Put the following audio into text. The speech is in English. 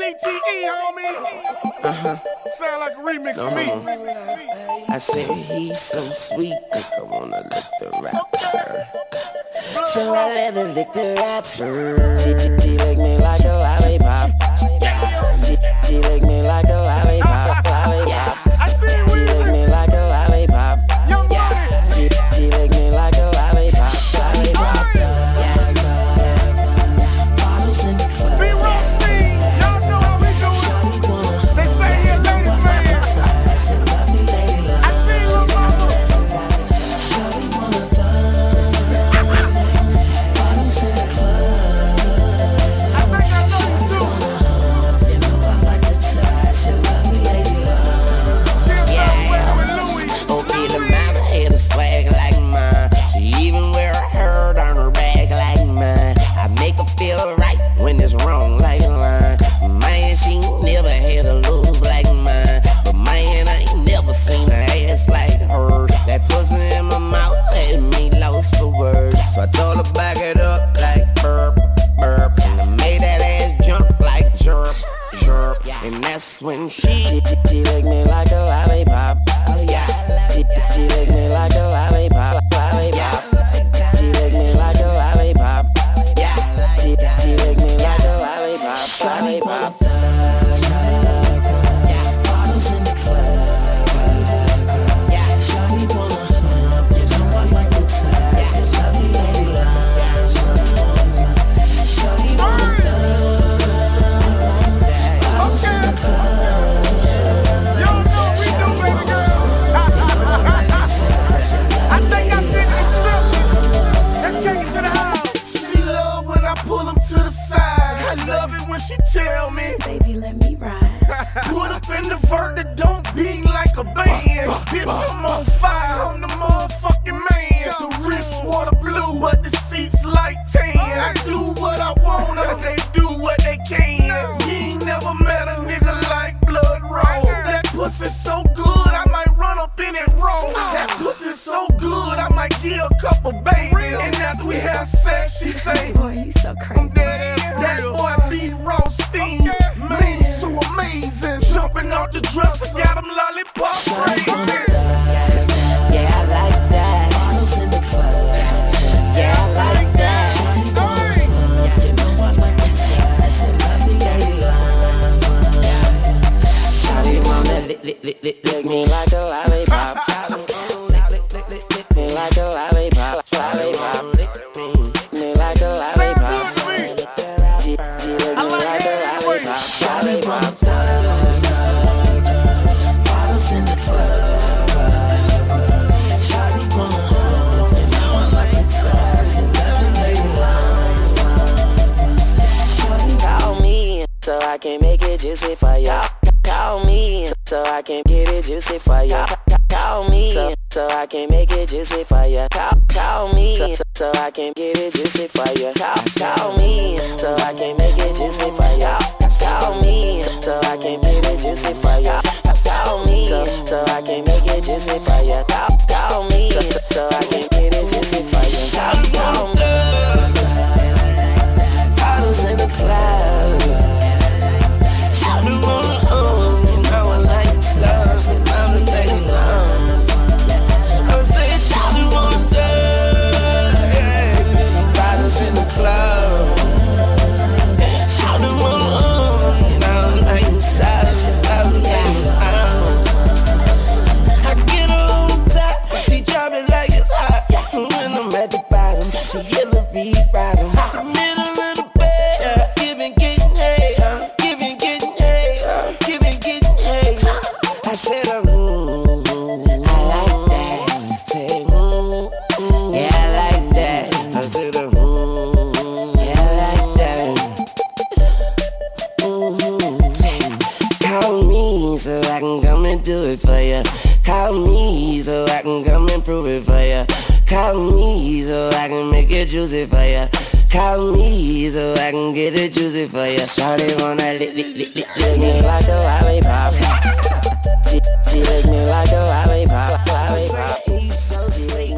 CTE, homie. Sound like a remix to me. I said he's so sweet, I wanna lick the rapper. So I let her lick the rapper. She lick me like a lollipop. She lick me like a lollipop. She lick me like a lollipop. She lick me like a lollipop. Bottles in the club. Be roasting, y'all know how we do it. They say here, ladies man. I see you, mama. Shawty wanna fuck. Bottles in the club. I think I know Shawty you wanna hump. You know I like to touch your lovely lady love. Okay, the mama had a swag like mine. She even wear a herd on her back like mine. I make her feel right when it's wrong like a line. Man, she never had a lose like mine. But man, I ain't never seen her ass like hers. That pussy in my mouth had me lost for words. So I told her back it up like burp, burp. And I made that ass jump like jerp, jerp. And that's when she licked me like a lollipop. Oh yeah. She licked me like a lollipop, lollipop. She licked me like a lollipop. Yeah. She licked me like a lollipop, lollipop. Bottles in the club. Shawty wanna hump. You know I like to touch your lovely lady love. Shawty wanna thug. Bottles in the club. Y'all know we do, baby girl. I think I fit the script. Let's take it to the house. She love when I pull them to the side. I love it when she tell me, Baby, let me ride. put up in the vert that don't beat like a band. Bitch, I'm on fire, I'm the motherfucking man. The wrist water blue, but the seats like tan. I do what I want, and they do what they can. You ain't never met a nigga like Blood Roll. That pussy so good, I might run up in it wrong. That pussy so good, I might give a couple babies. And after we have sex, she say, Boy, you so I'm crazy. dead ass. That boy be roasting, man, so amazing. Jumping out the dresser, got him lollipop crazy. Yeah, I like that. Bottles in the club. Yeah, I like that. Shawty wanna hump. You know I like to touch your lovely lady love. Shawty wanna lick me like a lollipop. Lick me like a lollipop. Lollipop. Lick me like a lollipop. She lick me like a lollipop. Lollipop. Bottles in the club. Shawty wanna hump. You know I like to touch your lovely lady love. Shawty call me so I can make it juicy for ya. Call me so I can get it juicy for ya. Call me so I can make it juicy for ya. Call me so I can get it juicy for ya. Call me so I can make it juicy for ya. Call me so I can get it juicy for ya. Call me so I can make it juicy for ya. Call me so I can get it juicy for ya. Call me. Bottles in the club. Shawty wanna own, you know I like to touch your lovely lady love. I said shawty wanna thug. Bottles in the club. Shawty wanna own, you know I like to touch your lovely lady love. I get her on top, she drop it like it's hot. When I'm at the bottom, she in the beat bottom. The middle of the bed, giving, getting hay, giving, getting hay, giving, getting hay. I said, I like that. Say, yeah, I like that. I said, yeah, I like that. Call me so I can come and do it for ya. Call me so I can come and prove it for ya. Call me so I can make it juicy for ya. Call me so I can get it juicy for ya. Shawty wanna lick me like a lollipop. She lick me like a lollipop, lollipop. She lick